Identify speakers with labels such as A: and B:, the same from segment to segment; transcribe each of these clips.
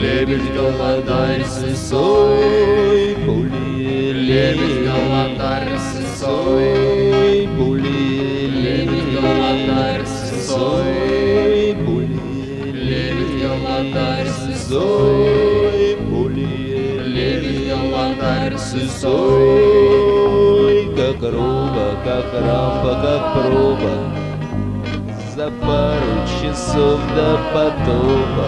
A: лебедь, голодарь, сысой, пули, лебедь, голодарь, сысой, пули, лебедь, голодарь, сысой, пули, лебедь, голодарь, сысой, пули, лебедь, голодарь, сысой, как роба, как рампа, как проба. За пару часов до потопа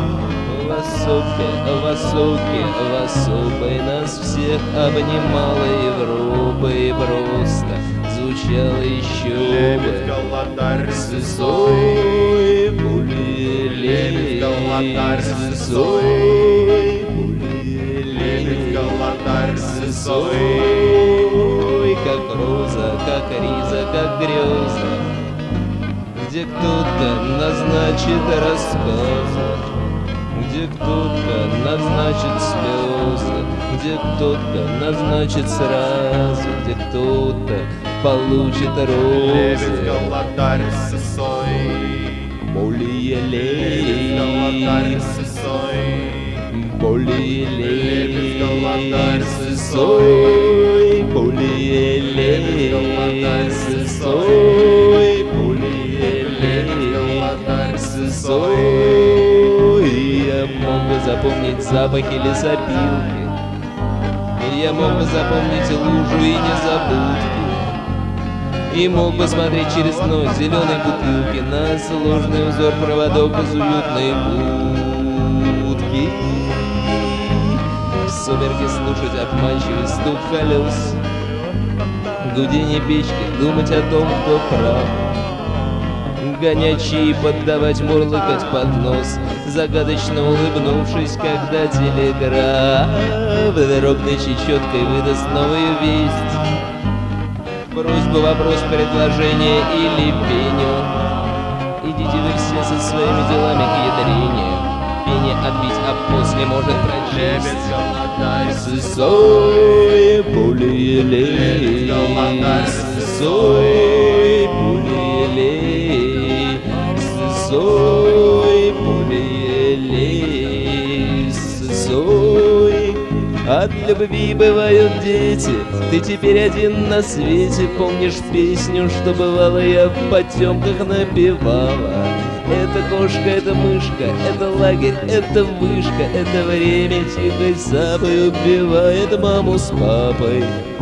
A: в особой нас всех обнимала Европа, и просто звучало еще
B: Лебедь, голодарь,
A: сысой, пули,
B: лебедь, голодарь,
A: сысой, пули,
B: лебедь, голодарь,
A: сысой, как роза, как риза, как греза, где кто-то назначит рассказы, где кто-то назначит слезы, где кто-то назначит сразу, где кто-то получит
B: лебедь,
A: розы.
B: голодарь, сысой, лебедь, голодарь, сысой,
A: Лебедь,
B: голодарь,
A: сысой, пули,
B: лебедь, голодарь,
A: сысой, пули,
B: голодарь,
A: сысой. Я мог бы запомнить запахи лесопилки, я мог бы запомнить лужу и незабудки, и мог бы смотреть через дно зеленой бутылки на сложный узор проводов из уютной будки. В сумерки слушать обманчивый стук колес, гудение печки, думать о том, кто прав, гонять чаи, поддавать, мурлыкать под нос, загадочно улыбнувшись, когда телеграф дробной чечеткой выдаст новую весть. Просьба, вопрос, предложение или пеню. Идите вы все со своими делами к ядрению. Пение отбить, а после может прочесть.
B: лебедь, голодарь,
A: Сысой, пули,
B: лебедь, голодарь,
A: сысой, пули, сысой, пули, сысой. От любви бывают дети, ты теперь один на свете. Помнишь песню, что бывало я в потемках напевала? Это кошка, это мышка, это лагерь, это вышка, это время тихой сапой убивает маму с папой.